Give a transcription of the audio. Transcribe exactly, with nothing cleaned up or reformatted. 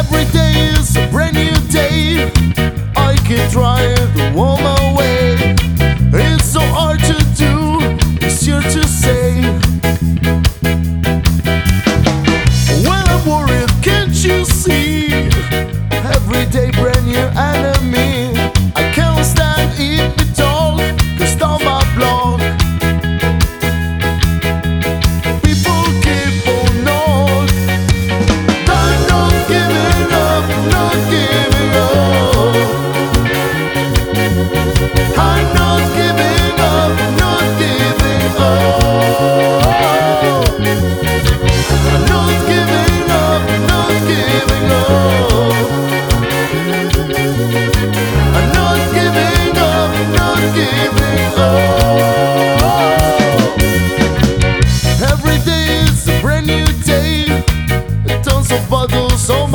Every day is a brand new day. I can try to warm away. It's so hard to do, easier to say. When I'm worried, can't you see? Every day brand new enemy. I can't stand it at all, cause down my block people keep on on. I'm not giving up, not giving up. I'm not giving up, not giving up. I'm not giving up, not giving up. I'm not giving up, not giving up. Every day is a brand new day. Tons of bottles.